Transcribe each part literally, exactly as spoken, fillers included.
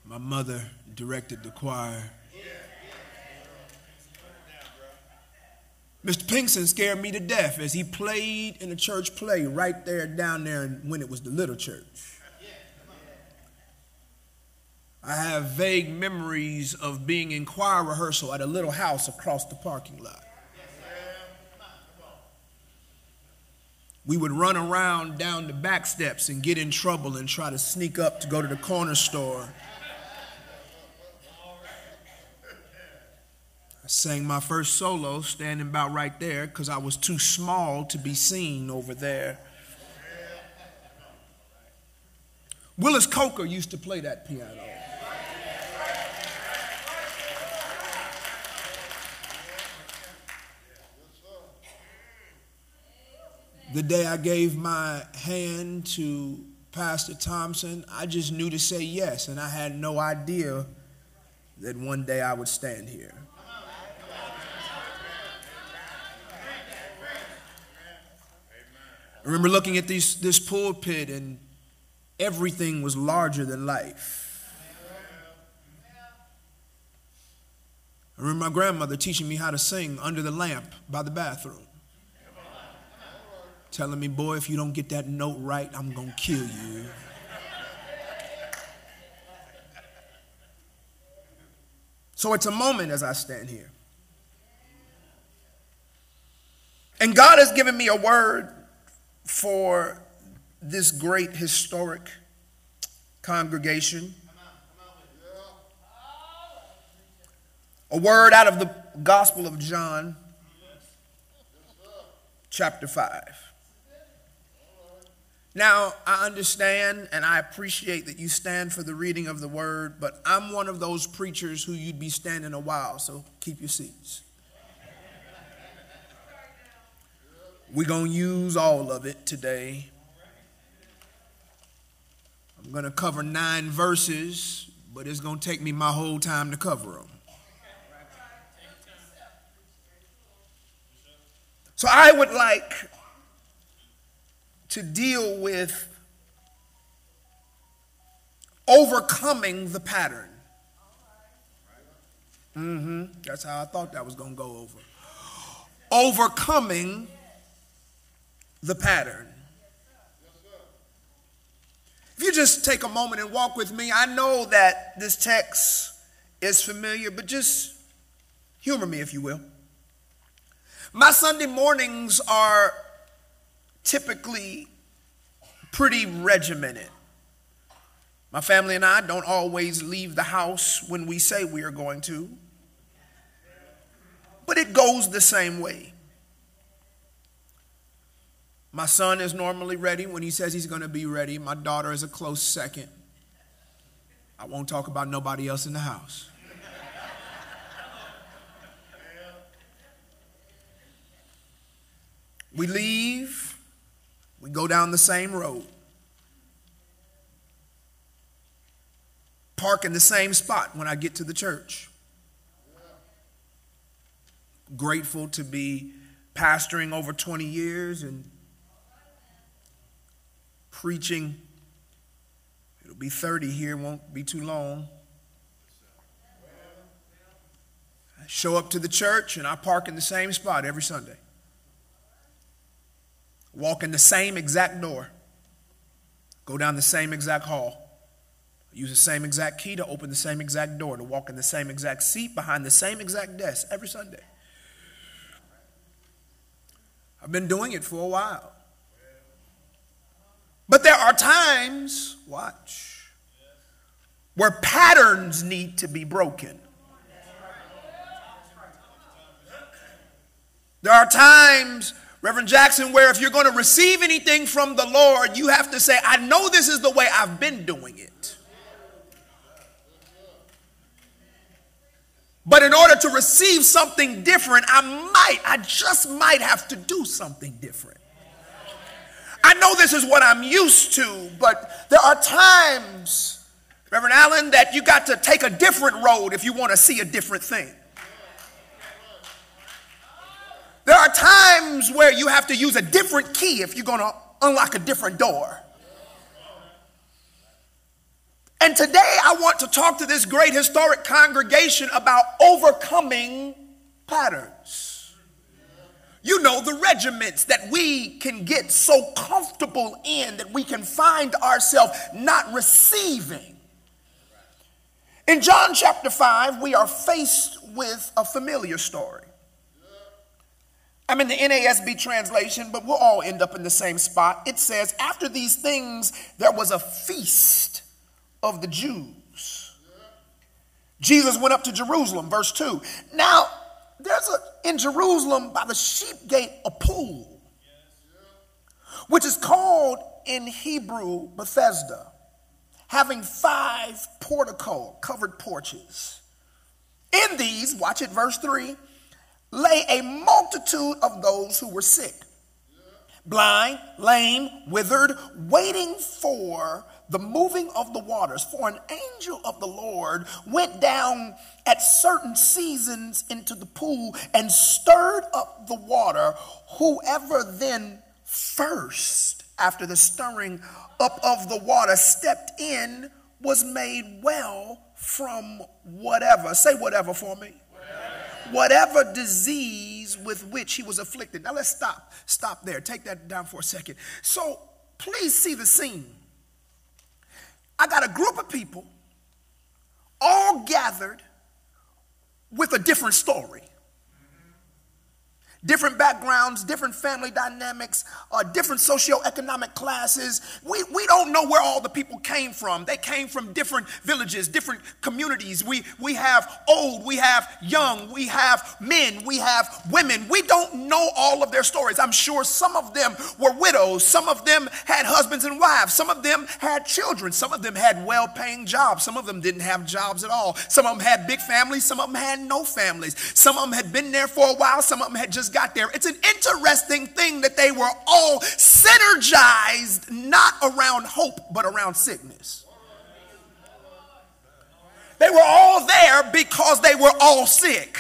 My mother directed the choir. Mister Pinkston scared me to death as he played in a church play right there down there when it was the little church. I have vague memories of being in choir rehearsal at a little house across the parking lot. We would run around down the back steps and get in trouble and try to sneak up to go to the corner store. I sang my first solo standing about right there because I was too small to be seen over there. Willis Coker used to play that piano. The day I gave my hand to Pastor Thompson, I just knew to say yes, and I had no idea that one day I would stand here. I remember looking at these, this pulpit, and everything was larger than life. I remember my grandmother teaching me how to sing under the lamp by the bathroom. Telling me, boy, if you don't get that note right, I'm going to kill you. So it's a moment as I stand here. And God has given me a word for this great historic congregation. A word out of the Gospel of John, chapter five. Now, I understand and I appreciate that you stand for the reading of the word, but I'm one of those preachers who you'd be standing a while, so keep your seats. We're going to use all of it today. I'm going to cover nine verses, but it's going to take me my whole time to cover them. So I would like to deal with overcoming the pattern. Mm-hmm. That's how I thought that was going to go over. Overcoming the pattern. If you just take a moment and walk with me, I know that this text is familiar, but just humor me if you will. My Sunday mornings are typically pretty regimented. My family and I don't always leave the house when we say we are going to, but it goes the same way. My son is normally ready when he says he's going to be ready. My daughter is a close second. I won't talk about nobody else in the house. We leave. We go down the same road, park in the same spot when I get to the church. Grateful to be pastoring over twenty years and preaching. It'll be thirty here, won't be too long. I show up to the church and I park in the same spot every Sunday. Walk in the same exact door. Go down the same exact hall. Use the same exact key to open the same exact door. To walk in the same exact seat behind the same exact desk every Sunday. I've been doing it for a while. But there are times, watch, where patterns need to be broken. There are times, Reverend Jackson, where if you're going to receive anything from the Lord, you have to say, I know this is the way I've been doing it. But in order to receive something different, I might, I just might have to do something different. I know this is what I'm used to, but there are times, Reverend Allen, that you got to take a different road if you want to see a different thing. There are times where you have to use a different key if you're going to unlock a different door. And today I want to talk to this great historic congregation about overcoming patterns. You know, the regiments that we can get so comfortable in that we can find ourselves not receiving. In John chapter five, we are faced with a familiar story. I'm in the N A S B translation, but we'll all end up in the same spot. It says, after these things, there was a feast of the Jews. Jesus went up to Jerusalem, verse two. Now, there's a, in Jerusalem by the sheep gate, a pool, which is called in Hebrew Bethesda, having five portico, covered porches. In these, watch it, verse three, lay a multitude of those who were sick, blind, lame, withered, waiting for the moving of the waters. For an angel of the Lord went down at certain seasons into the pool and stirred up the water. Whoever then first, after the stirring up of the water, stepped in, was made well from whatever. Say whatever for me. Whatever. Whatever disease with which he was afflicted. Now let's stop. Stop there. Take that down for a second. So please see the scene. I got a group of people all gathered with a different story. Different backgrounds, different family dynamics, uh, different socioeconomic classes. We, we don't know where all the people came from. They came from different villages, different communities. We, we have old, we have young, we have men, we have women. We don't know all of their stories. I'm sure some of them were widows. Some of them had husbands and wives. Some of them had children. Some of them had well-paying jobs. Some of them didn't have jobs at all. Some of them had big families. Some of them had no families. Some of them had been there for a while. Some of them had just got there. It's an interesting thing that they were all synergized, not around hope, but around sickness. They were all there because they were all sick.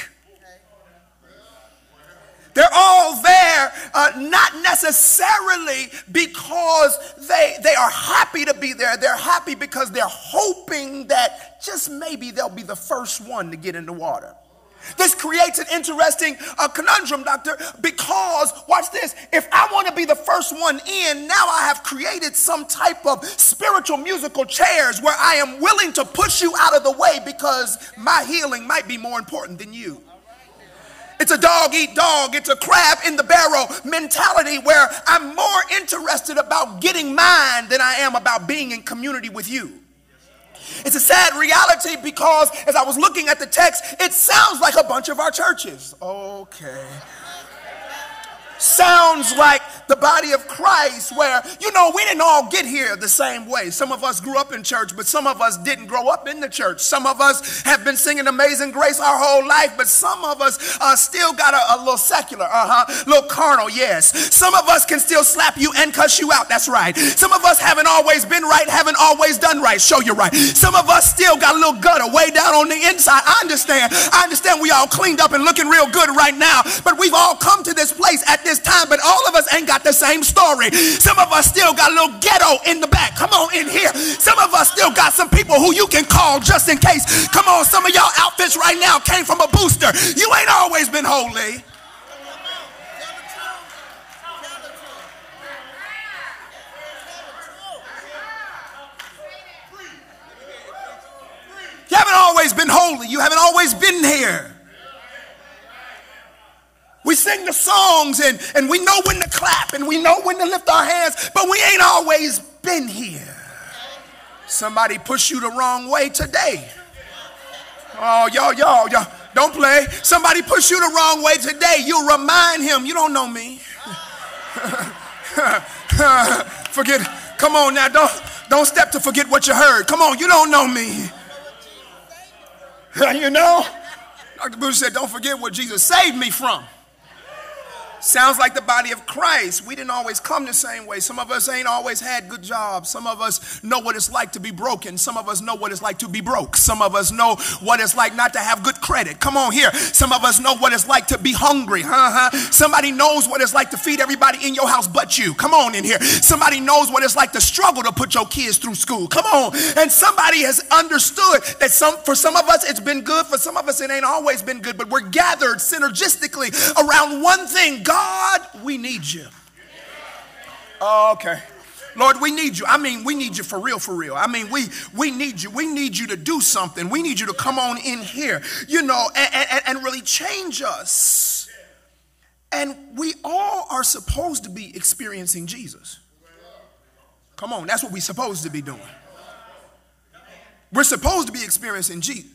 They're all there uh, not necessarily because they, they are happy to be there. They're happy because they're hoping that just maybe they'll be the first one to get in the water. This creates an interesting uh, conundrum, doctor, because, watch this, if I want to be the first one in, now I have created some type of spiritual musical chairs where I am willing to push you out of the way because my healing might be more important than you. It's a dog eat dog. It's a crab in the barrel mentality where I'm more interested about getting mine than I am about being in community with you. It's a sad reality because as I was looking at the text, it sounds like a bunch of our churches. Okay. Sounds like the body of Christ where, you know, we didn't all get here the same way. Some of us grew up in church, but some of us didn't grow up in the church. Some of us have been singing Amazing Grace our whole life, but some of us uh, still got a, a little secular, uh-huh, a little carnal, yes. Some of us can still slap you and cuss you out, that's right. Some of us haven't always been right, haven't always done right, show you right. Some of us still got a little gutter way down on the inside. I understand. I understand we all cleaned up and looking real good right now, but we've all come to this place at this time, but all of us ain't got the same story. Some of us still got a little ghetto in the back. Come on in here. Some of us still got some people who you can call just in case. Come on, some of y'all outfits right now came from a booster. You ain't always been holy. You haven't always been holy. You haven't always been here. We sing the songs and, and we know when to clap and we know when to lift our hands, but we ain't always been here. Somebody pushed you the wrong way today. Oh, y'all, y'all, y'all, don't play. Somebody pushed you the wrong way today. You remind him, you don't know me. Forget, come on now, don't, don't step to forget what you heard. Come on, you don't know me. You know, Doctor Bush said, don't forget what Jesus saved me from. Sounds like the body of Christ. We didn't always come the same way. Some of us ain't always had good jobs. Some of us know what it's like to be broken. Some of us know what it's like to be broke. Some of us know what it's like not to have good credit. Come on here. Some of us know what it's like to be hungry. Uh-huh. Somebody knows what it's like to feed everybody in your house but you. Come on in here. Somebody knows what it's like to struggle to put your kids through school. Come on. And somebody has understood that some for some of us it's been good. For some of us it ain't always been good. But we're gathered synergistically around one thing. God, we need you. Oh, okay. Lord, we need you. I mean, we need you for real, for real. I mean, we we need you. We need you to do something. We need you to come on in here, you know, and, and, and really change us. And we all are supposed to be experiencing Jesus. Come on, that's what we're supposed to be doing. We're supposed to be experiencing Jesus.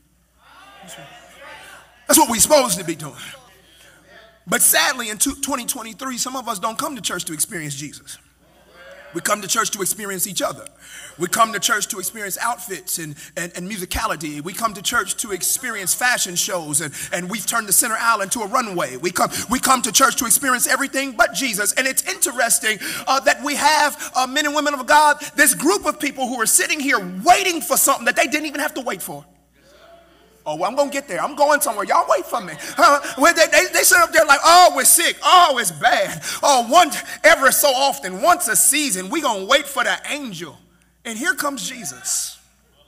That's what we're supposed to be doing. But sadly, in twenty twenty-three, some of us don't come to church to experience Jesus. We come to church to experience each other. We come to church to experience outfits and, and, and musicality. We come to church to experience fashion shows, and, and we've turned the center aisle into a runway. We come, we come to church to experience everything but Jesus. And it's interesting uh, that we have uh, men and women of God, this group of people who are sitting here waiting for something that they didn't even have to wait for. Oh, well, I'm going to get there. I'm going somewhere. Y'all wait for me. Uh, they, they, they sit up there like, oh, we're sick. Oh, it's bad. Oh, one, ever so often, once a season, we're going to wait for the angel. And here comes Jesus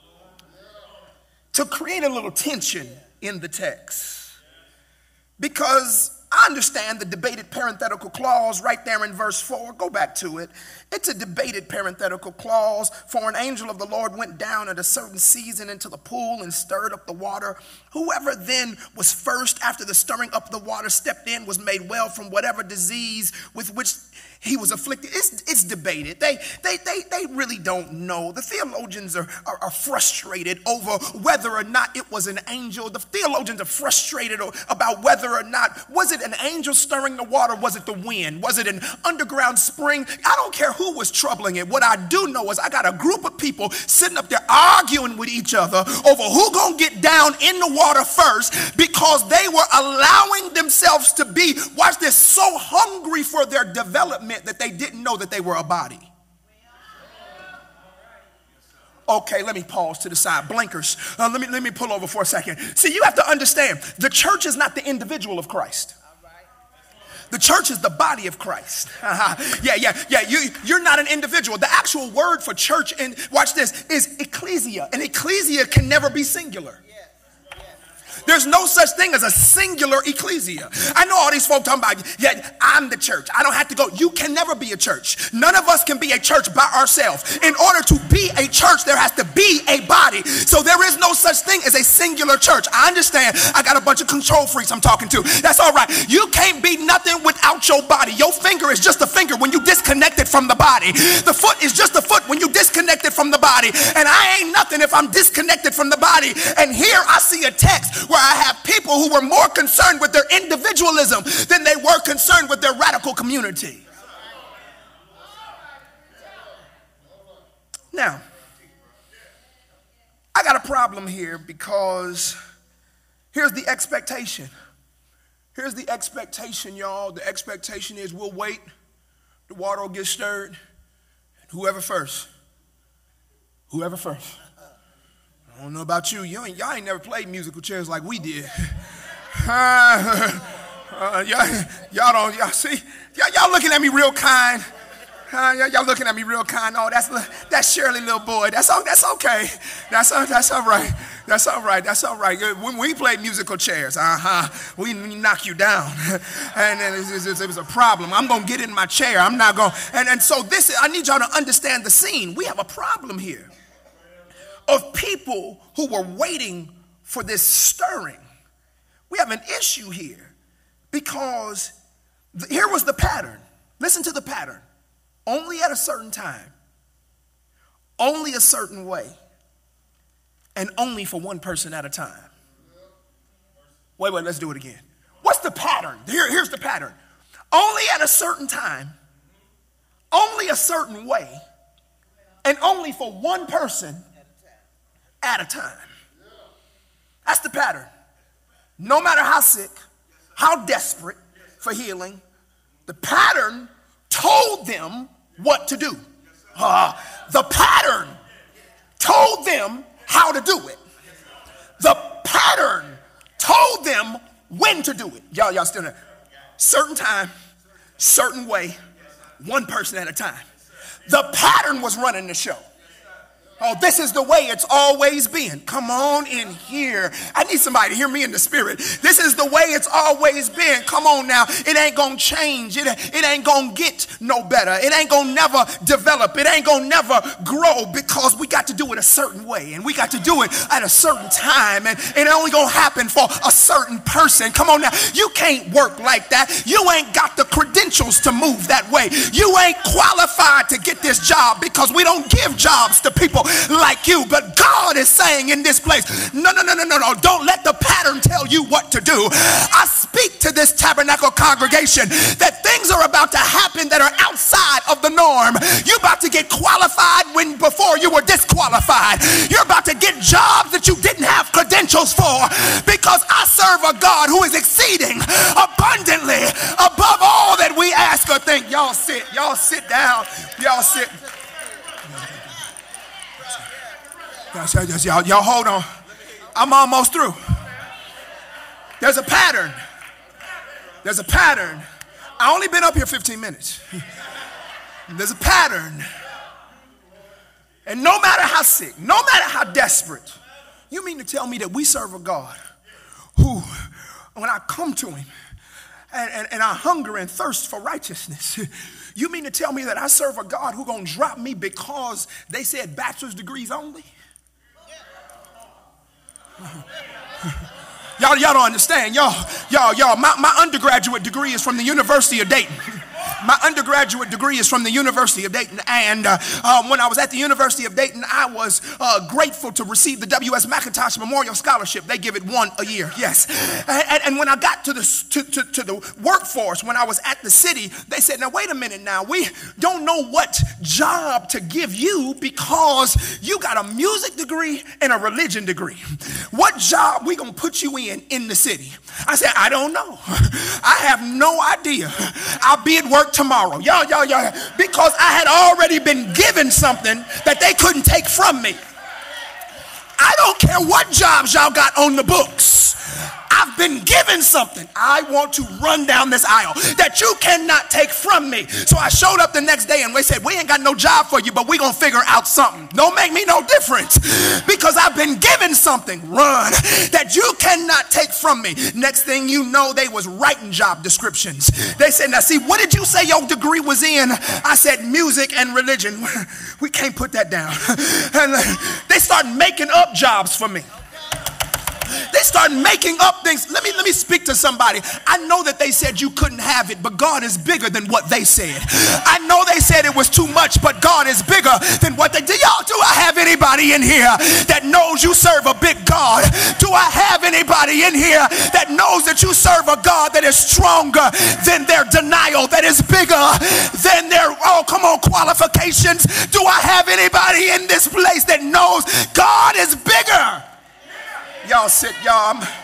to create a little tension in the text. Because I understand the debated parenthetical clause right there in verse four. Go back to it. It's a debated parenthetical clause. For an angel of the Lord went down at a certain season into the pool and stirred up the water. Whoever then was first after the stirring up the water stepped in was made well from whatever disease with which he was afflicted. It's, it's debated. They, they, they, they really don't know. The theologians are, are, are frustrated over whether or not it was an angel. The theologians are frustrated about whether or not, was it an angel stirring the water? Was it the wind? Was it an underground spring? I don't care who was troubling it. What I do know is I got a group of people sitting up there arguing with each other over who gonna get down in the water first, because they were allowing themselves to be, watch this, so hungry for their development that they didn't know that they were a body. Okay, let me pause to the side. Blinkers. Uh, let me let me pull over for a second. See, you have to understand, the church is not the individual of Christ. The church is the body of Christ. Uh-huh. Yeah, yeah, yeah. You, you're not an individual. The actual word for church, and watch this, is ecclesia. And ecclesia can never be singular. There's no such thing as a singular ecclesia. I know all these folk talking about, yeah, I'm the church. I don't have to go. You can never be a church. None of us can be a church by ourselves. In order to be a church, there has to be a body. So there is no such thing as a singular church. I understand. I got a bunch of control freaks I'm talking to. That's all right. You can't be nothing without your body. Your finger is just a finger when you disconnect it from the body. The foot is just a foot when you disconnect it from the body. And I ain't nothing if I'm disconnected from the body. And here I see a text where I have people who were more concerned with their individualism than they were concerned with their radical community. Now, I got a problem here, because here's the expectation. Here's the expectation, y'all. The expectation is we'll wait, the water will get stirred, and whoever first, whoever first. I don't know about you. You ain't, y'all ain't never played musical chairs like we did. Uh, uh, y'all, y'all don't, y'all see, y'all, y'all looking at me real kind. Uh, y'all, y'all looking at me real kind. Oh, that's that's Shirley, little boy. That's all, that's okay. That's all, that's all right. That's all right. That's all right. When we played musical chairs, uh-huh, we, we knock you down. And then it was, it was a problem. I'm going to get in my chair. I'm not going, and, and so this, I need y'all to understand the scene. We have a problem here of people who were waiting for this stirring. We have an issue here, because the, here was the pattern. Listen to the pattern. Only at a certain time, only a certain way, and only for one person at a time. Wait, wait, let's do it again. What's the pattern? Here, here's the pattern. Only at a certain time, only a certain way, and only for one person at a time. That's the pattern. No matter how sick, how desperate, for healing. The pattern told them what to do. Uh, the pattern told them how to do it. The pattern told them when to do it. Y'all, y'all still there? Certain time, certain way, one person at a time. The pattern was running the show. Oh, this is the way it's always been. Come on in here. I need somebody to hear me in the spirit. This is the way it's always been. Come on now. It ain't gonna change. It, it ain't gonna get no better. It ain't gonna never develop. It ain't gonna never grow because we got to do it a certain way. And we got to do it at a certain time. And, and it only gonna happen for a certain person. Come on now. You can't work like that. You ain't got the credentials to move that way. You ain't qualified to get this job because we don't give jobs to people like you. But God is saying in this place, no, no, no, no, no, no. Don't let the pattern tell you what to do. I speak to this tabernacle congregation that things are about to happen that are outside of the norm. You're about to get qualified when before you were disqualified. You're about to get jobs that you didn't have credentials for because I serve a God who is exceeding abundantly above all that we ask or think. Y'all sit. Y'all sit down. Y'all sit. Y'all, y'all hold on. I'm almost through. There's a pattern. There's a pattern. I only been up here fifteen minutes. There's a pattern. And no matter how sick, no matter how desperate, you mean to tell me that we serve a God who, when I come to him and, and, and I hunger and thirst for righteousness, you mean to tell me that I serve a God who gonna drop me because they said bachelor's degrees only? Y'all, y'all don't understand. Y'all, y'all, y'all, my, my undergraduate degree is from the University of Dayton. My undergraduate degree is from the University of Dayton. And uh, um, when I was at the University of Dayton, I was uh, grateful to receive the W S McIntosh Memorial Scholarship. They give it one a year, yes. And, and when I got to the, to, to, to the workforce, when I was at the city, they said, now, wait a minute now. We don't know what job to give you because you got a music degree and a religion degree. What job we going to put you in in the city? I said, I don't know. I have no idea. I'll be at work tomorrow. Y'all, y'all, y'all, because I had already been given something that they couldn't take from me. I don't care what jobs y'all got on the books. I've been given something. I want to run down this aisle that you cannot take from me. So I showed up the next day and they said, we ain't got no job for you, but we gonna figure out something. Don't make me no difference because I've been given something, run, that you cannot take from me. Next thing you know, they was writing job descriptions. They said, now see, what did you say your degree was in? I said music and religion. We can't put that down. And they started making up jobs for me. They start making up things. Let me let me speak to somebody. I know that they said you couldn't have it, but God is bigger than what they said. I know they said it was too much, but God is bigger than what they did. Y'all, do I have anybody in here that knows you serve a big God? Do I have anybody in here that knows that you serve a God that is stronger than their denial, that is bigger than their, oh, come on, qualifications? Do I have anybody in this place that knows God is bigger? Y'all sit, y'all. I'm,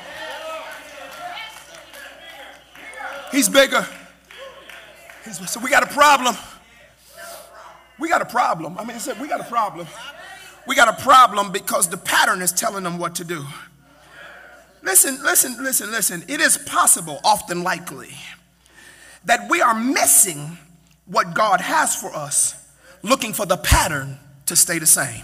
he's bigger. He's, so we got a problem. We got a problem. I mean, we got a problem. We got a problem because the pattern is telling them what to do. Listen, listen, listen, listen. It is possible, often likely, that we are missing what God has for us, looking for the pattern to stay the same.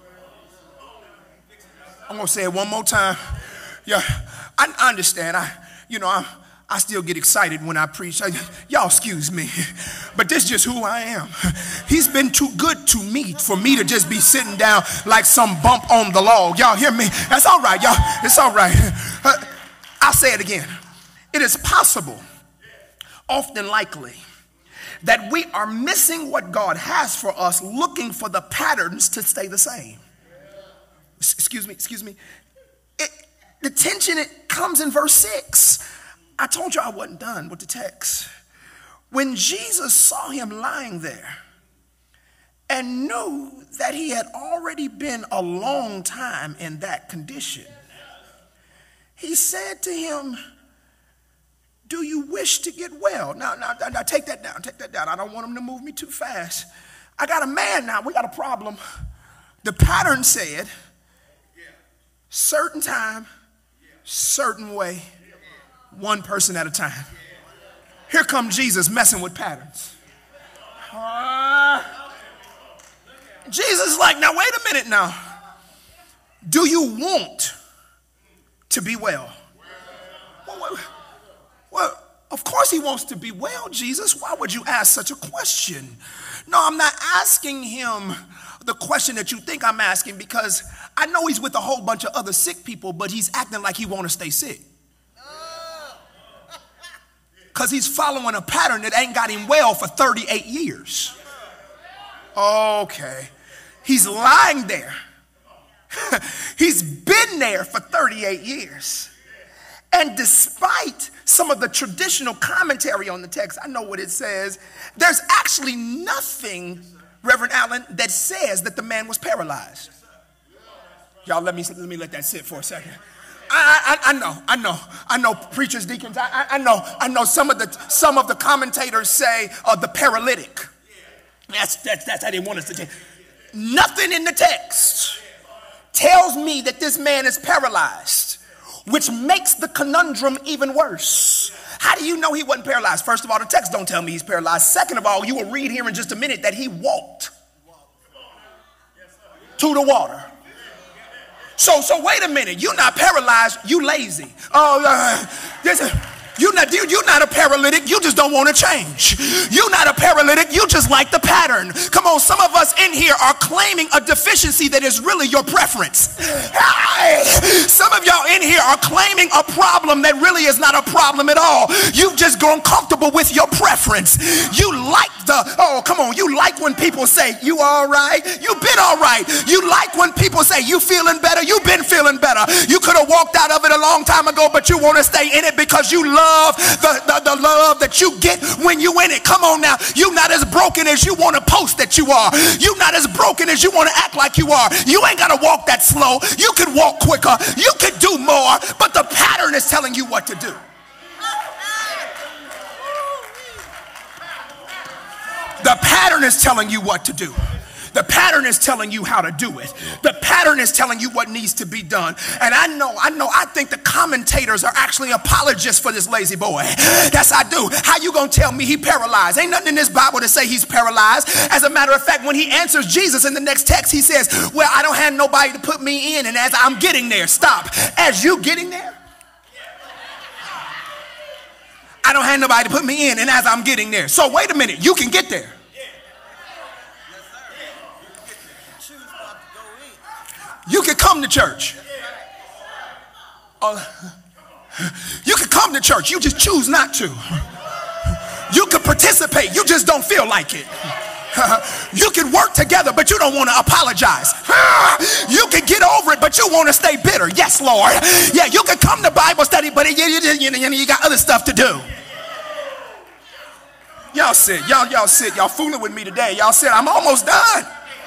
I'm going to say it one more time. Yeah, I, I understand. I, you know, I, I still get excited when I preach. I, y'all excuse me, but this is just who I am. He's been too good to me for me to just be sitting down like some bump on the log. Y'all hear me? That's all right, y'all. It's all right. Uh, I'll say it again. It is possible, often likely, that we are missing what God has for us, looking for the patterns to stay the same. Excuse me, excuse me. It, the tension, it comes in verse six. I told you I wasn't done with the text. When Jesus saw him lying there and knew that he had already been a long time in that condition, he said to him, do you wish to get well? Now, now, now, take that down, take that down. I don't want him to move me too fast. I got a man now, we got a problem. The pattern said, certain time, certain way, one person at a time. Here come Jesus messing with patterns. Uh, Jesus is like, now wait a minute now. Do you want to be well? Well, well, well, of course he wants to be well, Jesus. Why would you ask such a question? No, I'm not asking him the question that you think I'm asking, because I know he's with a whole bunch of other sick people, but he's acting like he want to stay sick. Because he's following a pattern that ain't got him well for thirty-eight years. Okay. He's lying there. He's been there for thirty-eight years. And despite some of the traditional commentary on the text, I know what it says, there's actually nothing, Reverend Allen, that says that the man was paralyzed. Y'all, let me, let me let that sit for a second. I, I, I know, I know, I know, preachers, deacons, I, I know, I know some of the, some of the commentators say uh, the paralytic. That's, that's, that's how they want us to take. Nothing in the text tells me that this man is paralyzed, which makes the conundrum even worse. How do you know he wasn't paralyzed? First of all, the text don't tell me he's paralyzed. Second of all, you will read here in just a minute that he walked to the water. So, so wait a minute. You're not paralyzed. You lazy. Oh, uh, this is... You're not, you're not a paralytic. You just don't want to change. You're not a paralytic. You just like the pattern. Come on, some of us in here are claiming a deficiency that is really your preference. Some of y'all in here are claiming a problem that really is not a problem at all. You've just grown comfortable with your preference. You like the, oh, come on. You like when people say, you all right? You've been all right. You like when people say, you feeling better? You've been feeling better. You could have walked out of it a long time ago, but you want to stay in it because you love The, the, the love that you get when you in it. Come on now. You're not as broken as you want to post that you are. You're not as broken as you want to act like you are. You ain't got to walk that slow. You can walk quicker. You can do more. But the pattern is telling you what to do. The pattern is telling you what to do. The pattern is telling you how to do it. The pattern is telling you what needs to be done. And I know, I know, I think the commentators are actually apologists for this lazy boy. Yes, I do. How you gonna tell me he paralyzed? Ain't nothing in this Bible to say he's paralyzed. As a matter of fact, when he answers Jesus in the next text, he says, well, I don't have nobody to put me in. And as I'm getting there, stop. As you getting there? I don't have nobody to put me in. And as I'm getting there. So wait a minute, you can get there. You can come to church. Uh, you can come to church. You just choose not to. You can participate. You just don't feel like it. You can work together, but you don't want to apologize. You can get over it, but you want to stay bitter. Yes, Lord. Yeah, you can come to Bible study, but you, you, you, you got other stuff to do. Y'all sit. Y'all, y'all sit. Y'all fooling with me today. Y'all sit. I'm almost done.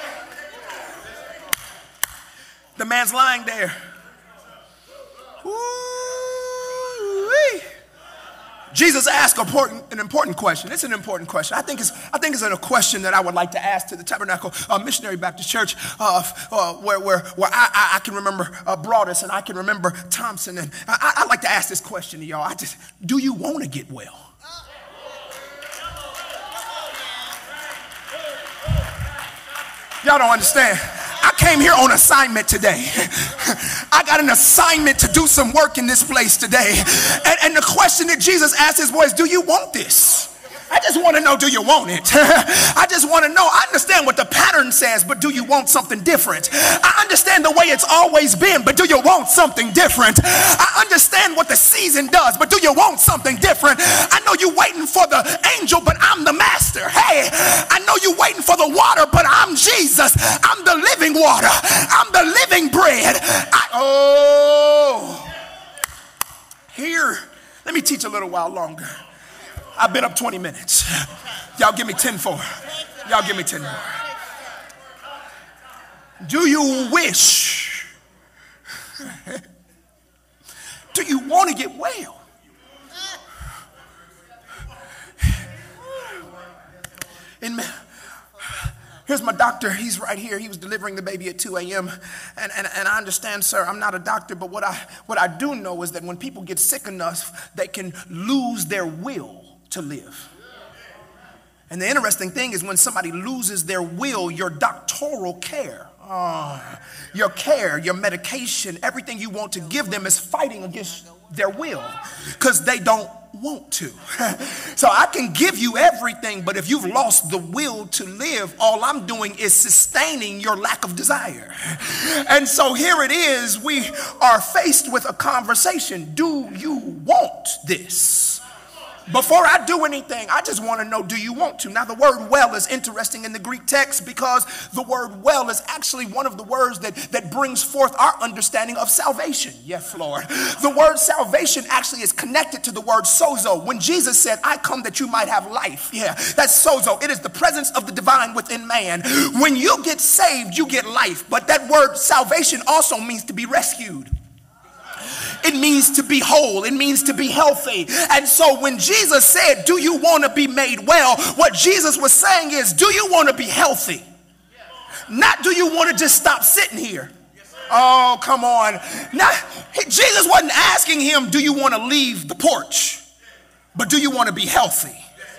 The man's lying there. Ooh-wee. Jesus asked an important, an important question. It's an important question. I think it's, I think it's a question that I would like to ask to the Tabernacle uh, Missionary Baptist Church, uh, uh, where, where, where I, I, I can remember uh, Broadus and I can remember Thompson. And I, I like to ask this question to y'all. I just, do you want to get well? Y'all don't understand. I came here on assignment today. I got an assignment to do some work in this place today. And, and the question that Jesus asked his boys, do you want this? I just want to know, do you want it? I just want to know. I understand what the pattern says, but do you want something different? I understand the way it's always been, but do you want something different? I understand what the season does, but do you want something different? I know you're waiting for the angel, but I'm the master. Hey, I know you're waiting for the water, but I'm Jesus. I'm the living water. I'm the living bread. I, oh, here, let me teach a little while longer. I've been up twenty minutes. Y'all give me ten for. Y'all give me ten more. Do you wish? Do you want to get well? Here's my doctor. He's right here. He was delivering the baby at two a.m. And, and, and I understand, sir, I'm not a doctor, but what I, what I do know is that when people get sick enough, they can lose their will to live. And the interesting thing is when somebody loses their will, your doctoral care, oh, your care, your medication, everything you want to give them is fighting against their will because they don't want to. So I can give you everything, but if you've lost the will to live, all I'm doing is sustaining your lack of desire. And so here it is, we are faced with a conversation. Do you want this? Before I do anything, I just want to know, do you want to? Now, the word well is interesting in the Greek text because the word well is actually one of the words that, that brings forth our understanding of salvation. Yes, Lord. The word salvation actually is connected to the word sozo. When Jesus said, I come that you might have life. Yeah, that's sozo. It is the presence of the divine within man. When you get saved, you get life. But that word salvation also means to be rescued. It means to be whole. It means to be healthy. And so when Jesus said, do you want to be made well? What Jesus was saying is, do you want to be healthy? Not do you want to just stop sitting here? Oh, come on. Now, Jesus wasn't asking him, do you want to leave the porch? But do you want to be healthy?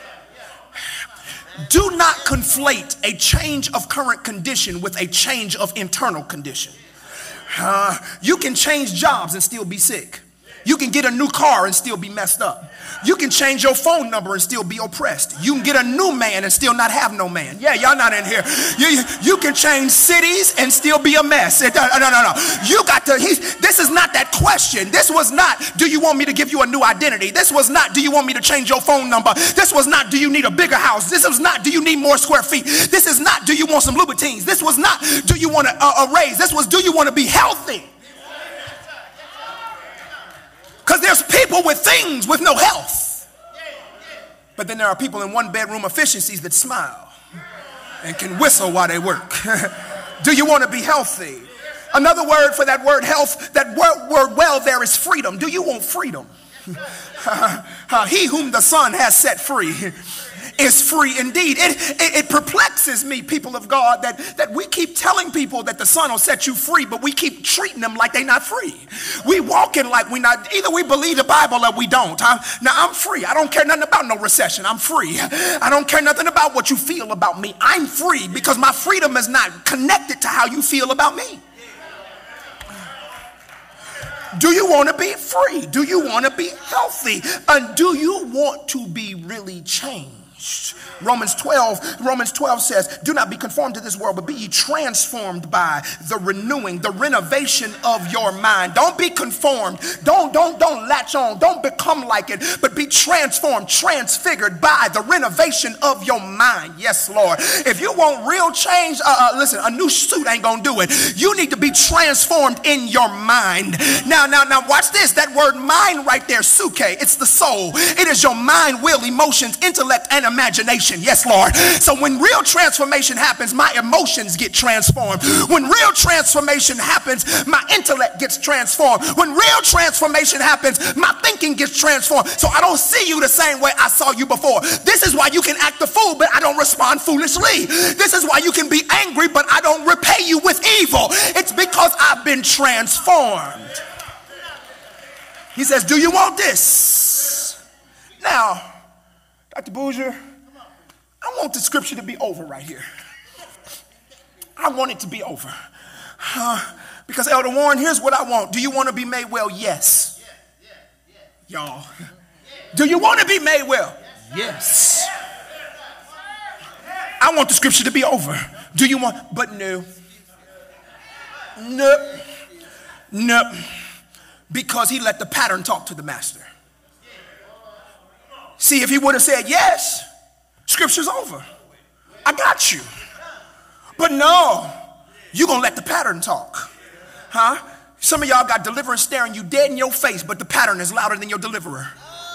Do not conflate a change of current condition with a change of internal condition. Uh, you can change jobs and still be sick. You can get a new car and still be messed up. You can change your phone number and still be oppressed. You can get a new man and still not have no man. Yeah, y'all not in here. You, you can change cities and still be a mess. No, no, no, no. You got to, he, this is not that question. This was not, do you want me to give you a new identity? This was not, do you want me to change your phone number? This was not, do you need a bigger house? This was not, do you need more square feet? This is not, do you want some Louboutins? This was not, do you want a, a, a raise? This was, do you want to be healthy? Because there's people with things with no health. But then there are people in one bedroom efficiencies that smile and can whistle while they work. Do you want to be healthy? Another word for that word health, that word, word well there is freedom. Do you want freedom? uh, uh, he whom the Son has set free is free indeed. It, it, it perplexes me, people of God, that, that we keep telling people that the Son will set you free, but we keep treating them like they're not free. We walking like we not, either we believe the Bible or we don't. Huh? Now I'm free. I don't care nothing about no recession. I'm free. I don't care nothing about what you feel about me. I'm free because my freedom is not connected to how you feel about me. Do you want to be free? Do you want to be healthy? And do you want to be really changed? Romans twelve, Romans twelve says, do not be conformed to this world, but be ye transformed by the renewing, the renovation of your mind. Don't be conformed. Don't, don't, don't latch on. Don't become like it, but be transformed, transfigured by the renovation of your mind. Yes, Lord. If you want real change, uh, uh, listen, a new suit ain't gonna do it. You need to be transformed in your mind. Now, now, now watch this. That word mind right there, suke, it's the soul. It is your mind, will, emotions, intellect, and imagination. Yes, Lord. So when real transformation happens, my emotions get transformed. When real transformation happens, my intellect gets transformed. When real transformation happens, my thinking gets transformed. So I don't see you the same way I saw you before. This is why you can act a fool, but I don't respond foolishly. This is why you can be angry, but I don't repay you with evil. It's because I've been transformed. He says, do you want this? Now, Doctor Bouger, I want the scripture to be over right here. I want it to be over. Uh, because Elder Warren, here's what I want. Do you want to be made well? Yes. Y'all. Do you want to be made well? Yes. I want the scripture to be over. Do you want, but no. No. No. Because he let the pattern talk to the master. See, if he would have said yes, scripture's over. I got you. But no, you're going to let the pattern talk. Huh? Some of y'all got deliverance staring you dead in your face, but the pattern is louder than your deliverer.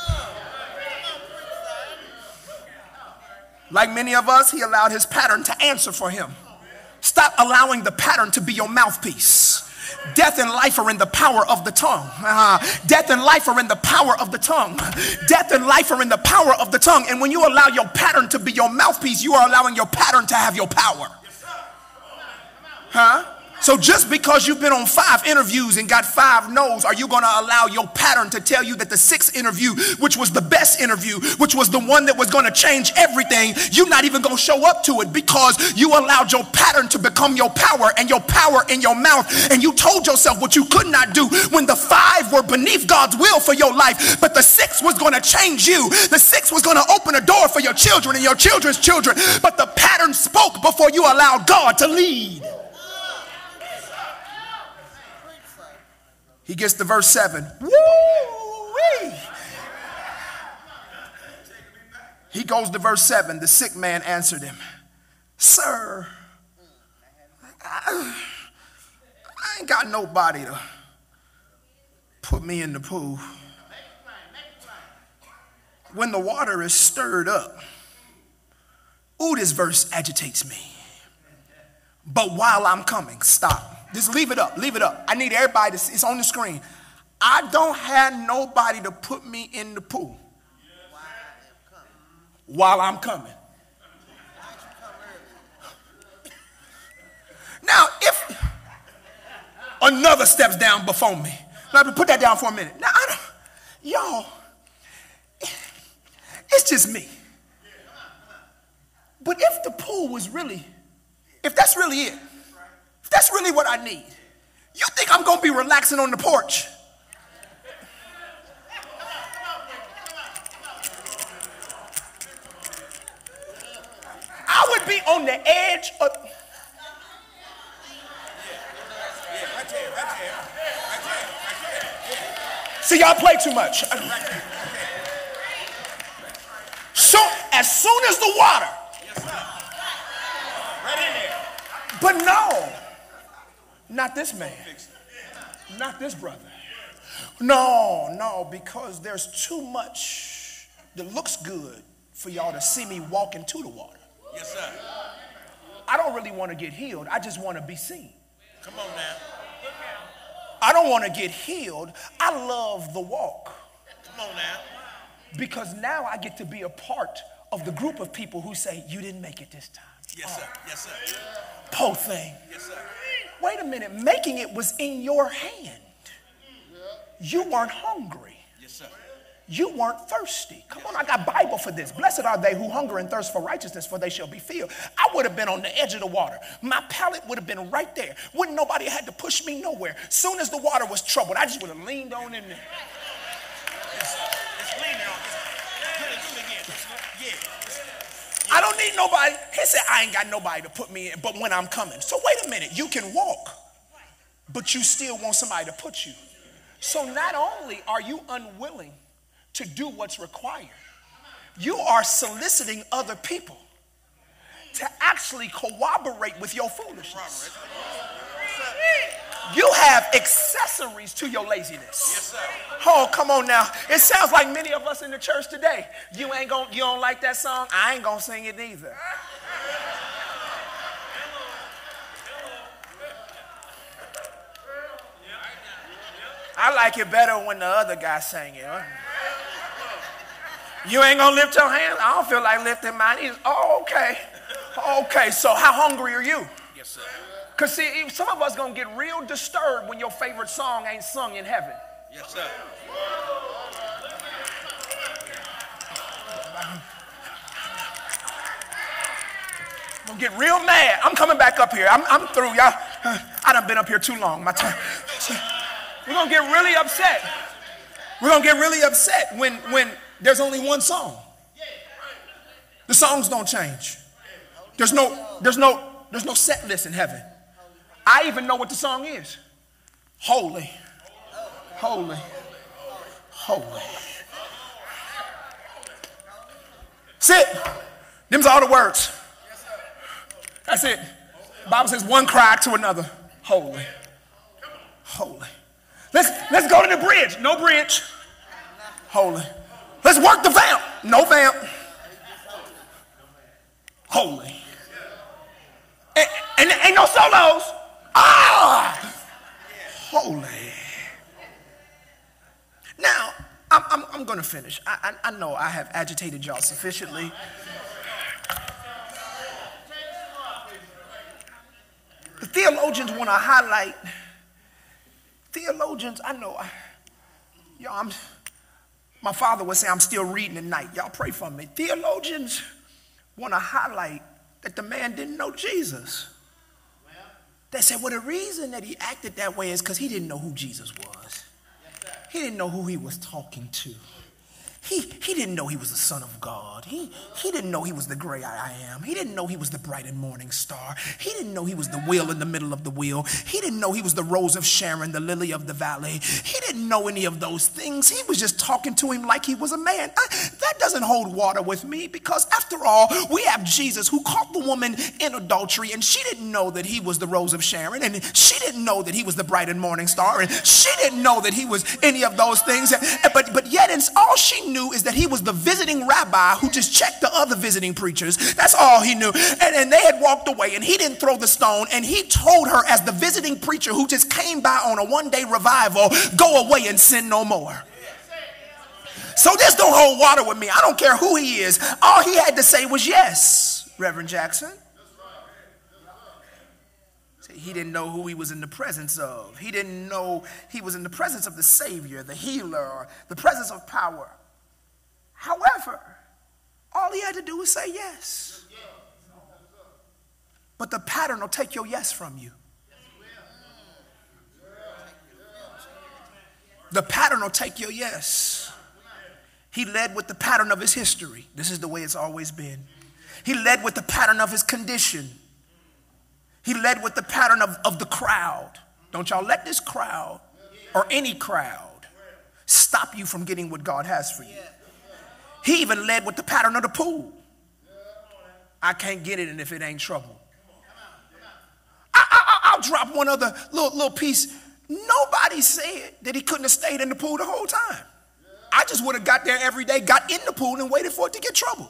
Like many of us, he allowed his pattern to answer for him. Stop allowing the pattern to be your mouthpiece. Death and life are in the power of the tongue. Uh, death and life are in the power of the tongue. Death and life are in the power of the tongue. And when you allow your pattern to be your mouthpiece, you are allowing your pattern to have your power. Yes, Huh? So just because you've been on five interviews and got five no's, are you going to allow your pattern to tell you that the sixth interview, which was the best interview, which was the one that was going to change everything, you're not even going to show up to it because you allowed your pattern to become your power and your power in your mouth, and you told yourself what you could not do when the five were beneath God's will for your life, but the sixth was going to change you. The sixth was going to open a door for your children and your children's children, but the pattern spoke before you allowed God to lead. He gets to verse seven. Woo-wee. He goes to verse seven. The sick man answered him, "Sir, I, I ain't got nobody to put me in the pool. When the water is stirred up," ooh, this verse agitates me. "But while I'm coming," stop. Just leave it up, leave it up. I need everybody to see, it's on the screen. "I don't have nobody to put me in the pool while I'm coming." Now, if another steps down before me, let me put that down for a minute. Now, I don't, y'all, it's just me. But if the pool was really, if that's really it, if that's really what I need, you think I'm going to be relaxing on the porch? I would be on the edge of... See, y'all play too much. So, as soon as the water... But no, not this man, not this brother. No, no, because there's too much that looks good for y'all to see me walk into the water. Yes, sir. I don't really want to get healed. I just want to be seen. Come on now. I don't want to get healed. I love the walk. Come on now. Because now I get to be a part of the group of people who say, "You didn't make it this time." Yes, sir. Yes, sir. Po thing. Yes, sir. Wait a minute. Making it was in your hand. You weren't hungry. Yes, sir. You weren't thirsty. Come on, I got Bible for this. Blessed are they who hunger and thirst for righteousness, for they shall be filled. I would have been on the edge of the water. My palate would have been right there. Wouldn't nobody had to push me nowhere. Soon as the water was troubled, I just would have leaned on in there. Yes, sir. It's leaning on. It's, do it again. It's, yeah. I don't need nobody. He said, "I ain't got nobody to put me in, but when I'm coming." So wait a minute. You can walk, but you still want somebody to put you. So not only are you unwilling to do what's required, you are soliciting other people to actually cooperate with your foolishness. You have accessories to your laziness. Yes, sir. Oh, come on now. It sounds like many of us in the church today. You ain't gonna, you don't like that song? I ain't gonna sing it either. I like it better when the other guy sang it. Huh? You ain't gonna lift your hands? I don't feel like lifting mine either. Oh, okay. Okay, so how hungry are you? Yes, sir. Because see, some of us gonna get real disturbed when your favorite song ain't sung in heaven. Yes, sir. I'm gonna get real mad. I'm coming back up here. I'm, I'm through, y'all. I done been up here too long. My time. We're gonna get really upset. We're gonna get really upset when, when there's only one song. The songs don't change. There's no, there's no, there's no set list in heaven. I even know what the song is. Holy, holy, holy. Sit. Them's all the words. That's it. The Bible says one cry to another. Holy, holy. Let's, let's go to the bridge. No bridge. Holy. Let's work the vamp. No vamp. Holy. And, and ain't no solos. Ah! Holy. Now, I'm, I'm, I'm going to finish. I, I, I know I have agitated y'all sufficiently. The Theologians want to highlight, theologians, I know, I, y'all, I'm, my father would say I'm still reading at night. Y'all pray for me. Theologians want to highlight that the man didn't know Jesus. They say, well, the reason that he acted that way is because he didn't know who Jesus was. He didn't know who he was talking to. He, he didn't know he was the Son of God. He, he didn't know he was the great I am. He didn't know he was the bright and morning star. He didn't know he was the wheel in the middle of the wheel. He didn't know he was the rose of Sharon, the lily of the valley. He didn't know any of those things. He was just talking to him like he was a man. I, that doesn't hold water with me, because after all, we have Jesus who caught the woman in adultery, and she didn't know that he was the rose of Sharon, and she didn't know that he was the bright and morning star, and she didn't know that he was any of those things. But, but yet, it's all she knew is that he was the visiting rabbi who just checked the other visiting preachers. That's all he knew. And, and they had walked away, and he didn't throw the stone, and he told her, as the visiting preacher who just came by on a one-day revival, go away and sin no more. So this don't hold water with me. I don't care who he is. All he had to say was yes, Reverend Jackson. He didn't know who he was in the presence of. He didn't know he was in the presence of the Savior, the healer, the presence of power. However, all he had to do was say yes. But the pattern will take your yes from you. The pattern will take your yes. He led with the pattern of his history. This is the way it's always been. He led with the pattern of his condition. He led with the pattern of, of the crowd. Don't y'all let this crowd or any crowd stop you from getting what God has for you. He even led with the pattern of the pool. I can't get it, and if it ain't trouble. I, I, I'll drop one other little, little piece. Nobody said that he couldn't have stayed in the pool the whole time. I just would have got there every day, got in the pool, and waited for it to get trouble.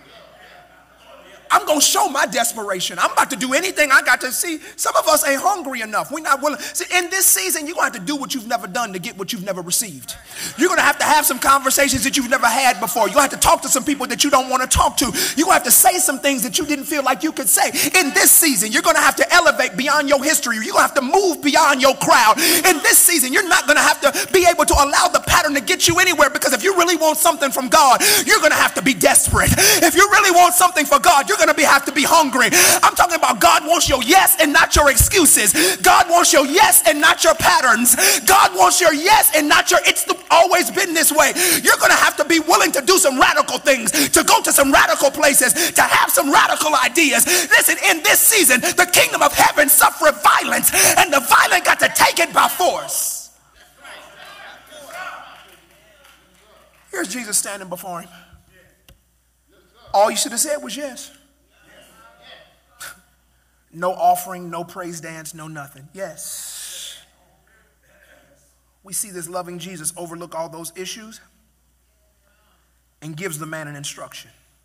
I'm going to show my desperation. I'm about to do anything I got to see. Some of us ain't hungry enough. We're not willing. See, in this season, you're going to have to do what you've never done to get what you've never received. You're going to have to have some conversations that you've never had before. You're going to have to talk to some people that you don't want to talk to. You're going to have to say some things that you didn't feel like you could say. In this season, you're going to have to elevate beyond your history. You're going to have to move beyond your crowd. In this season, you're not going to have to be able to allow the pattern to get you anywhere, because if you really want something from God, you're going to have to be desperate. If you really want something for God, you're going to be have to be hungry. I'm talking about God wants your yes and not your excuses. God wants your yes and not your patterns. God wants your yes and not your it's the, always been this way. You're going to have to be willing to do some radical things, to go to some radical places, to have some radical ideas. Listen, in this season, the kingdom of heaven suffereth violence, and the violent got to take it by force. Here's Jesus standing before him. All you should have said was yes. No offering, no praise dance, no nothing. Yes. We see this loving Jesus overlook all those issues and gives the man an instruction.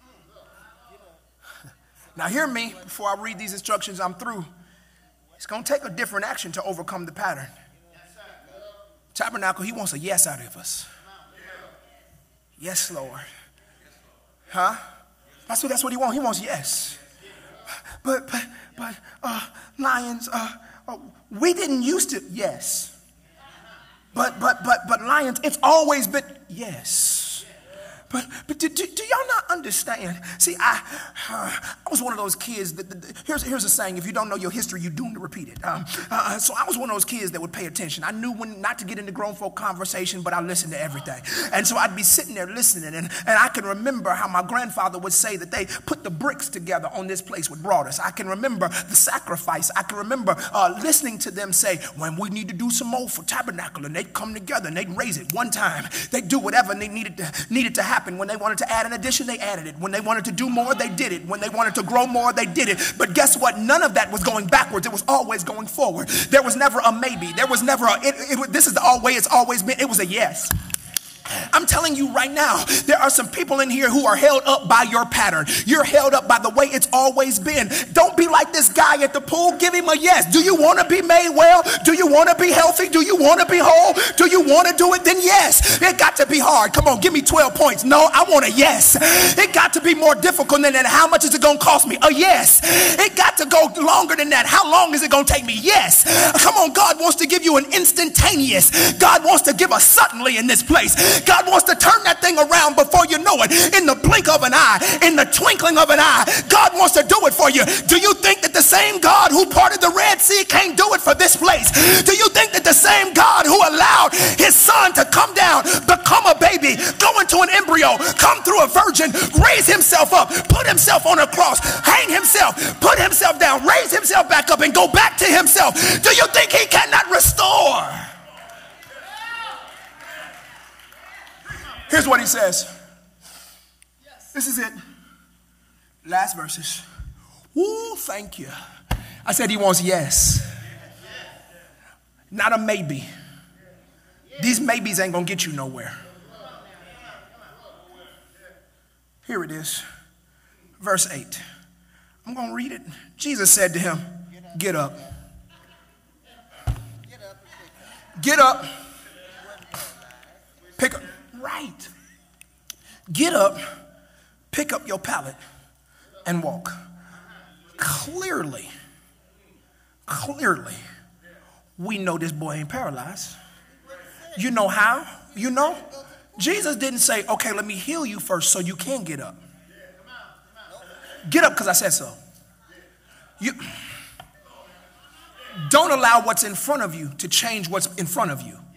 Now hear me, before I read these instructions, I'm through. It's going to take a different action to overcome the pattern. Tabernacle, he wants a yes out of us. Yes, Lord. Huh? That's what, that's what he wants. He wants yes. But, but, but, uh, Lions, uh, uh, we didn't used to, yes. But, but, but, but Lions, it's always been, yes. But, but do, do, do y'all not understand? See, I, uh, I was one of those kids that, that, that here's, here's a saying, if you don't know your history, you're doomed to repeat it. Um, uh, so I was one of those kids that would pay attention. I knew when not to get into grown folk conversation, but I listened to everything. And so I'd be sitting there listening, and, and I can remember how my grandfather would say that they put the bricks together on this place what brought us. I can remember the sacrifice. I can remember uh, listening to them say, when we need to do some more for tabernacle, and they'd come together and they'd raise it one time. They'd do whatever they needed to, needed to happen. When they wanted to add an addition, they added it. When they wanted to do more, they did it. When they wanted to grow more, they did it. But guess what? None of that was going backwards. It was always going forward. There was never a maybe. There was never a, it, it, this is the all way it's always been. It was a yes. I'm telling you right now, there are some people in here who are held up by your pattern. You're held up by the way it's always been. Don't be like this guy at the pool. Give him a yes. Do you want to be made well? Do you want to be healthy? Do you want to be whole? Do you want to do it? Then yes. It got to be hard. Come on, give me twelve points. No, I want a yes. It got to be more difficult than that. How much is it going to cost me? A yes. It got to go longer than that. How long is it going to take me? Yes. Come on, God wants to give you an instantaneous. God wants to give us suddenly in this place. God wants to turn that thing around before you know it. In the blink of an eye, in the twinkling of an eye, God wants to do it for you. Do you think that the same God who parted the Red Sea can't do it for this place? Do you think that the same God who allowed his son to come down, become a baby, go into an embryo, come through a virgin, raise himself up, put himself on a cross, hang himself, put himself down, raise himself back up, and go back to himself? Do you think he cannot restore? Here's what he says. This is it. Last verses. Ooh, thank you. I said he wants yes. Not a maybe. These maybes ain't going to get you nowhere. Here it is. Verse eight. I'm going to read it. Jesus said to him, get up. Get up. Pick up. Right. Get up, pick up your pallet, and walk. Clearly, clearly, we know this boy ain't paralyzed. You know how? You know? Jesus didn't say, okay, let me heal you first so you can get up. Get up because I said so. You don't allow what's in front of you to change what's in front of you.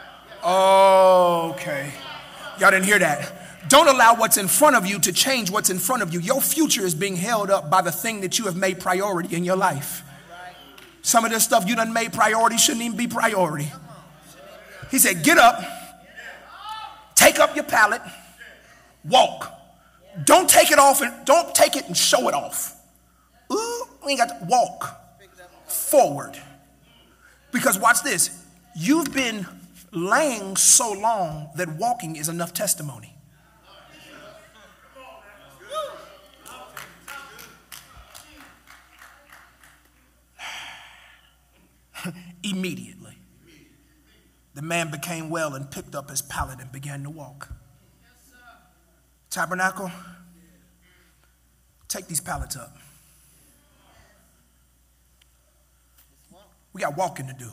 Okay. Y'all didn't hear that. Don't allow what's in front of you to change what's in front of you. Your future is being held up by the thing that you have made priority in your life. Some of this stuff you done made priority shouldn't even be priority. He said, get up, take up your pallet, walk. Don't take it off and don't take it and show it off. Ooh, we ain't got to walk forward. Because watch this. You've been laying so long that walking is enough testimony. Immediately, the man became well and picked up his pallet and began to walk. Tabernacle, take these pallets up. We got walking to do.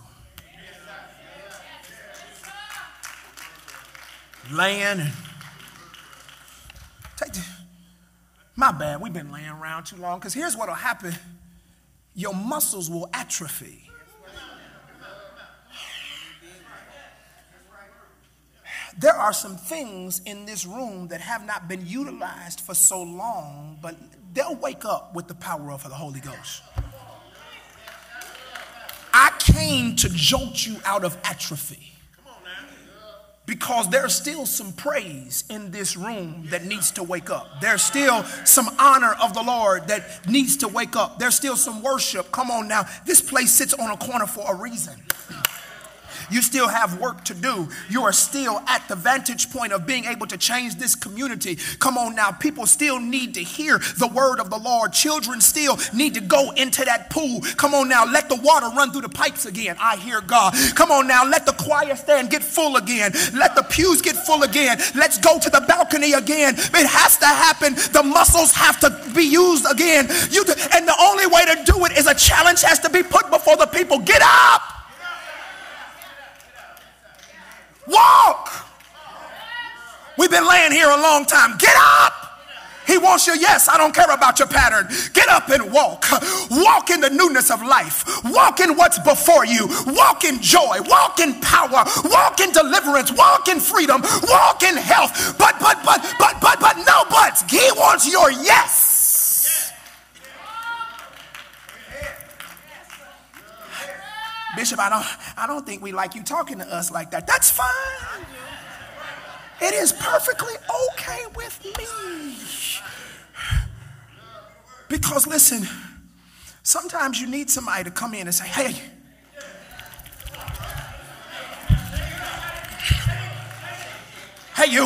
Laying and take the, my bad, we've been laying around too long, because here's what will happen. Your muscles will atrophy. There are some things in this room that have not been utilized for so long, but they'll wake up with the power of the Holy Ghost. I came to jolt you out of atrophy. Because there's still some praise in this room that needs to wake up. There's still some honor of the Lord that needs to wake up. There's still some worship. Come on now. This place sits on a corner for a reason. You still have work to do. You are still at the vantage point of being able to change this community. Come on now. People still need to hear the word of the Lord. Children still need to go into that pool. Come on now. Let the water run through the pipes again. I hear God. Come on now. Let the choir stand get full again. Let the pews get full again. Let's go to the balcony again. It has to happen. The muscles have to be used again. You, and the only way to do it is a challenge has to be put before the people. Get up. Walk. We've been laying here a long time. Get up. He wants you. Yes, I don't care about your pattern. Get up and walk. Walk in the newness of life. Walk in what's before you. Walk in joy. Walk in power. Walk in deliverance. Walk in freedom. Walk in health. But, but, but, but, but, but, no buts. He wants your yes. Bishop, I don't, I don't think we like you talking to us like that. That's fine. It is perfectly okay with me. Because listen, sometimes you need somebody to come in and say, hey, Hey, you.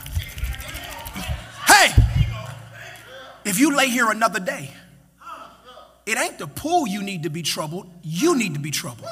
Hey, if you lay here another day, it ain't the pool you need to be troubled. You need to be troubled.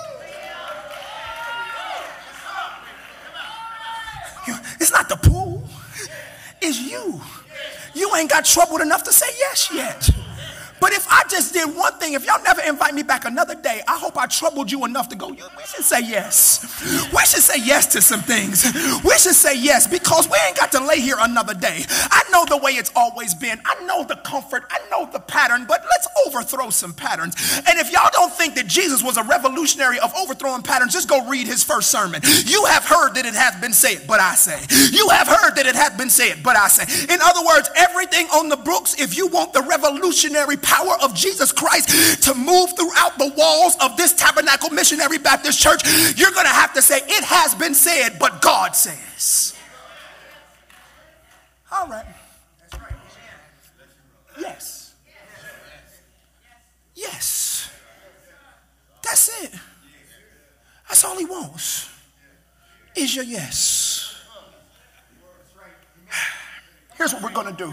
It's not the pool. It's you. You ain't got troubled enough to say yes yet. But if I just did one thing, if y'all never invite me back another day, I hope I troubled you enough to go, we should say yes. We should say yes to some things. We should say yes because we ain't got to lay here another day. I know the way it's always been. I know the comfort. I know the pattern, but let's overthrow some patterns. And if y'all don't think that Jesus was a revolutionary of overthrowing patterns, just go read his first sermon. You have heard that it has been said, but I say. You have heard that it has been said, but I say. In other words, everything on the books, if you want the revolutionary power of Jesus Christ to move throughout the walls of this Tabernacle Missionary Baptist Church, you're going to have to say, it has been said, but God says. All right. Yes. Yes. That's it. That's all he wants is your yes. Here's what we're going to do.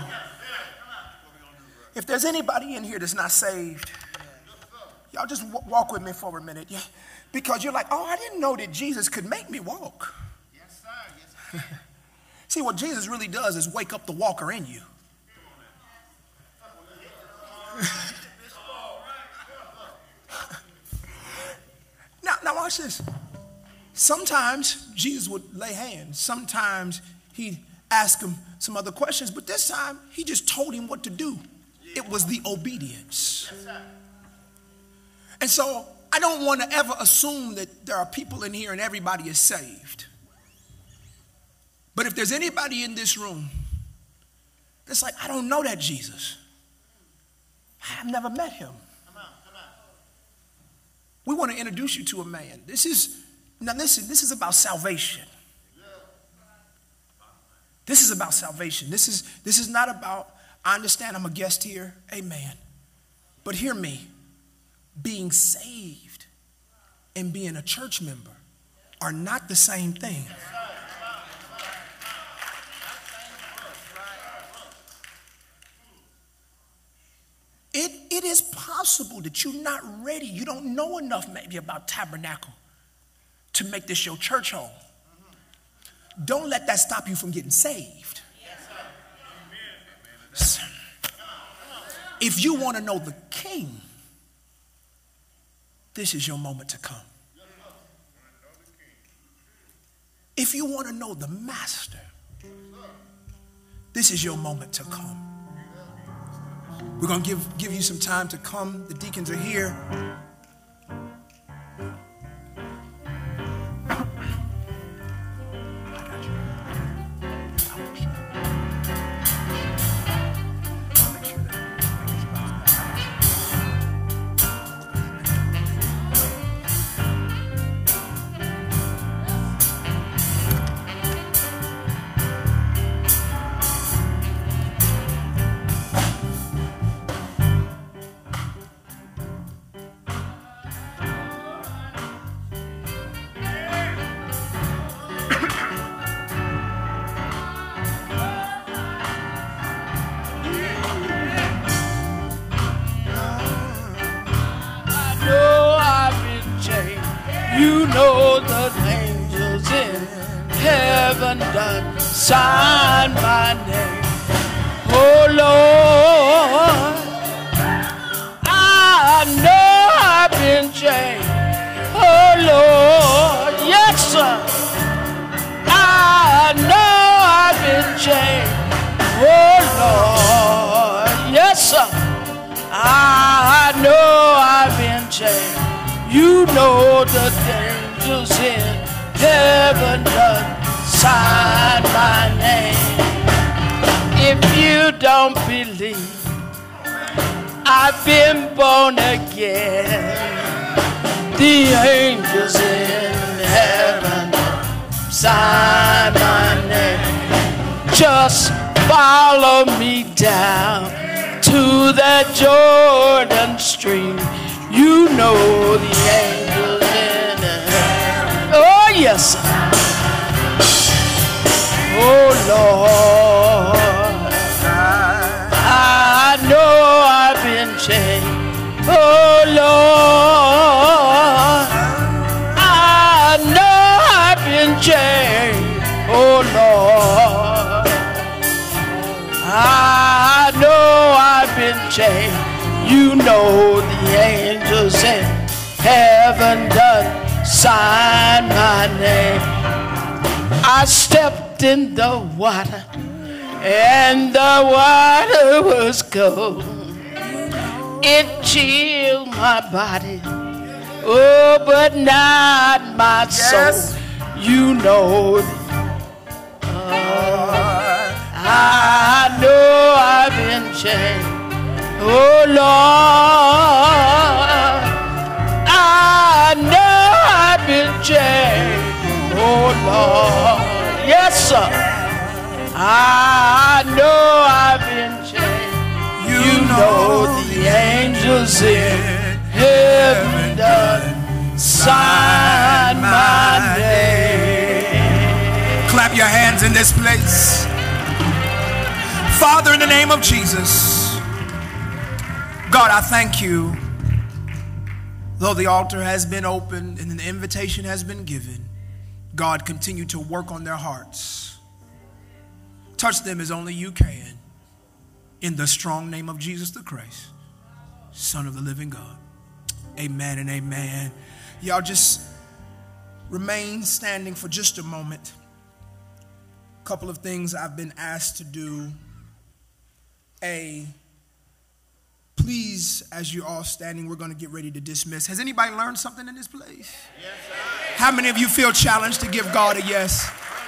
If there's anybody in here that's not saved, y'all just w- walk with me for a minute. Yeah? Because you're like, oh, I didn't know that Jesus could make me walk. Yes, sir. Yes, sir. See, what Jesus really does is wake up the walker in you. now, now watch this. Sometimes Jesus would lay hands. Sometimes he'd ask him some other questions. But this time, he just told him what to do. It was the obedience. And so I don't want to ever assume that there are people in here and everybody is saved. But if there's anybody in this room that's like, I don't know that Jesus. I've never met him. We want to introduce you to a man. This is, now listen, this is about salvation. This is about salvation. This is, this is not about, I understand I'm a guest here, amen. But hear me, being saved and being a church member are not the same thing. It, it is possible that you're not ready, you don't know enough maybe about Tabernacle to make this your church home. Don't let that stop you from getting saved. If you want to know the King, this is your moment to come. If you want to know the Master, this is your moment to come. We're going to give, give you some time to come. The deacons are here. Sign my name, oh Lord. I know I've been changed, oh Lord. Yes, sir. I know I've been changed, oh Lord. Yes, sir. I know I've been changed. You know the dangers in heaven done. Sign my name. If you don't believe I've been born again, the angels in heaven sign my name. Just follow me down to that Jordan stream. You know the angels in heaven. Oh yes. Oh oh Lord. I know I've been changed. You know the angels in heaven done sign my name. I stepped in the water and the water was cold. It chilled my body, oh, but not my soul. You know, uh, I know I've been changed. Oh Lord, I know I've been changed. Oh Lord, yes sir, I know I've been changed. You know the angels in heaven done sign my name. Clap your hands in this place. Father, in the name of Jesus, God, I thank you. Though the altar has been opened and the invitation has been given, God, continue to work on their hearts. Touch them as only you can. In the strong name of Jesus the Christ, Son of the living God. Amen and amen. Y'all just remain standing for just a moment. A couple of things I've been asked to do. A, please, as you're all standing, we're going to get ready to dismiss. Has anybody learned something in this place? Yes, sir. How many of you feel challenged to give God a yes?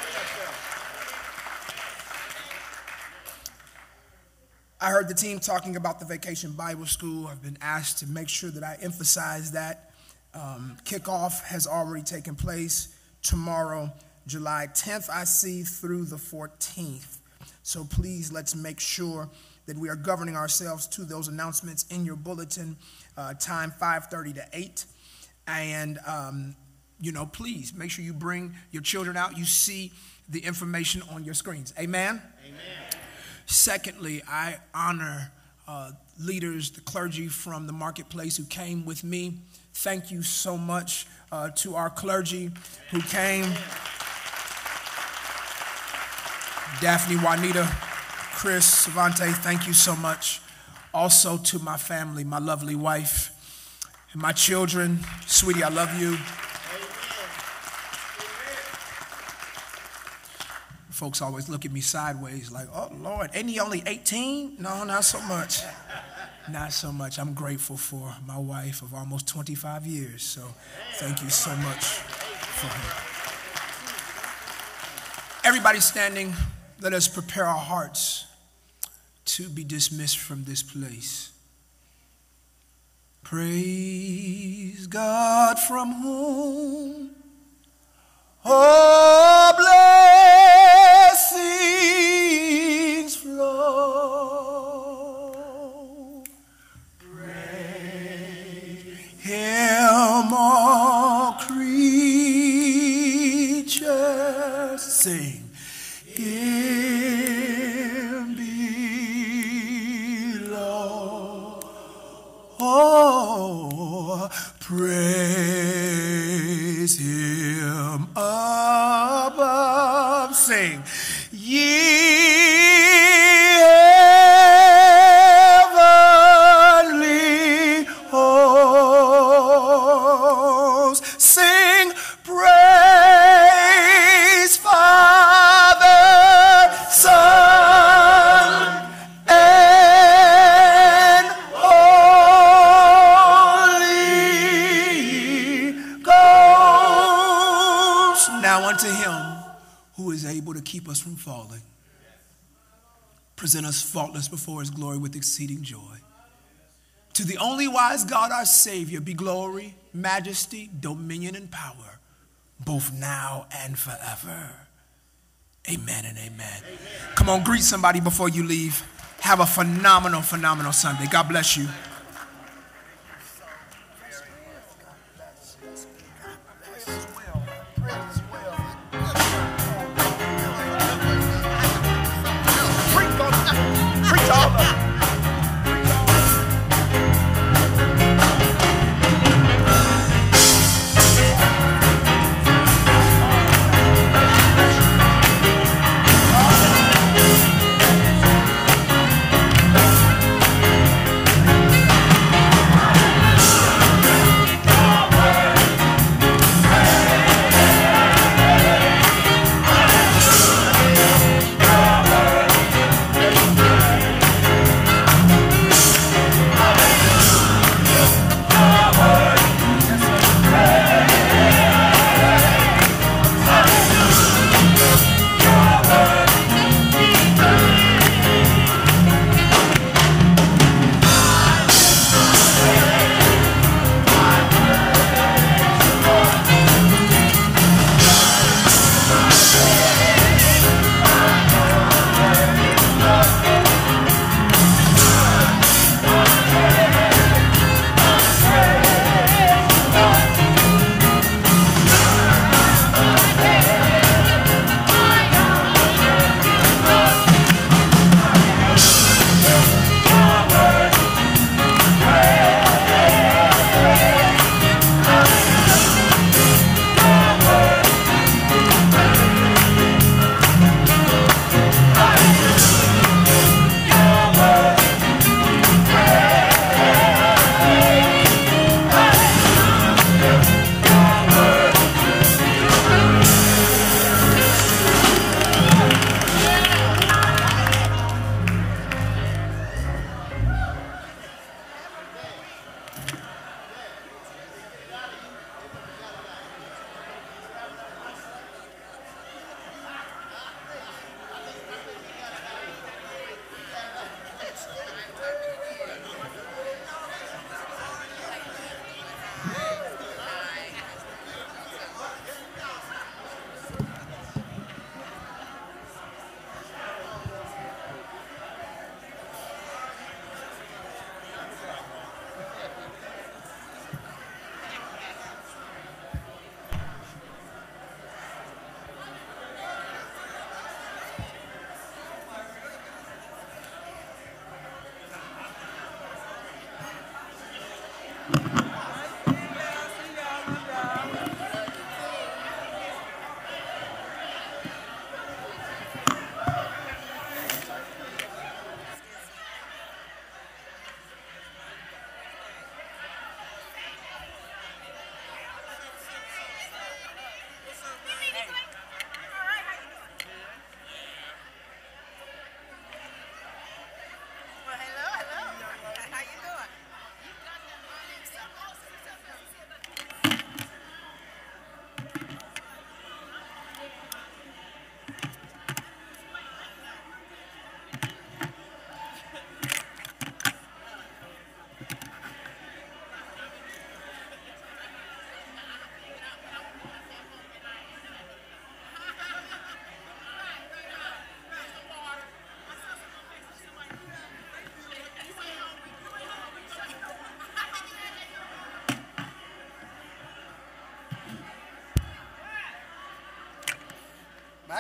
I heard the team talking about the Vacation Bible School. I've been asked to make sure that I emphasize that. Um, kickoff has already taken place tomorrow, July tenth, I see, through the fourteenth. So please, let's make sure that we are governing ourselves to those announcements in your bulletin. Uh, time five thirty to eight. And, um, you know, please make sure you bring your children out. You see the information on your screens. Amen? Amen. Secondly, I honor uh, leaders, the clergy from the marketplace who came with me. Thank you so much uh, to our clergy who came. Daphne, Juanita, Chris, Savante, thank you so much. Also to my family, my lovely wife, and my children. Sweetie, I love you. Folks always look at me sideways like, oh, Lord, ain't he only eighteen? No, not so much. Not so much. I'm grateful for my wife of almost twenty-five years, so thank you so much for her. Everybody standing, let us prepare our hearts to be dismissed from this place. Praise God from whom all blessings flow. Praise Him, all creatures sing. Him below. Oh, praise Him above. Sing, ye heavenly hosts. Sing, praise Father, Son, and Holy Ghost. Now unto Him who is able to keep us from falling, present us faultless before His glory with exceeding joy. To the only wise God, our Savior, be glory, majesty, dominion, and power, both now and forever. Amen and amen. Amen. Come on, greet somebody before you leave. Have a phenomenal, phenomenal Sunday. God bless you.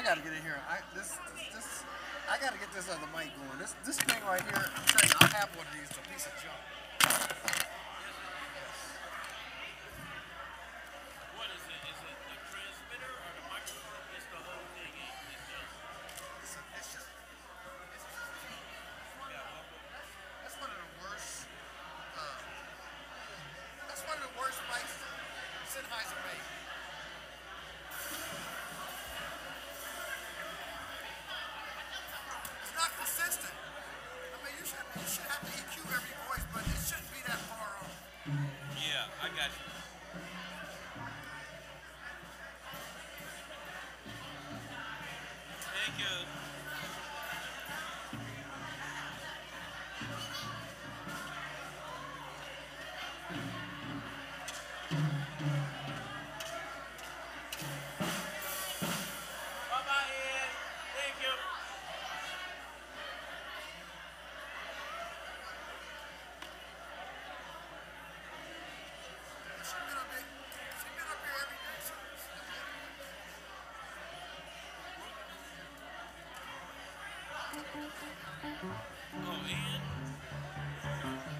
gotta get in here. I this this, this I gotta get this other mic going. This this thing right here, I'm telling you, I have one of these. It's a piece of junk. What is it? Is it the transmitter or the microphone? It's the whole thing. It's just. It's, a, it's just. It's just that's one of the worst. Uh, that's one of the worst mics Sennheiser made. It's not consistent. I mean, you should you should have to E Q every voice, but it shouldn't be that far off. Yeah, I got you. Thank you. Bye-bye, Ed. Thank you. She's been up here, she's been up here every day. So, Oh, Ed.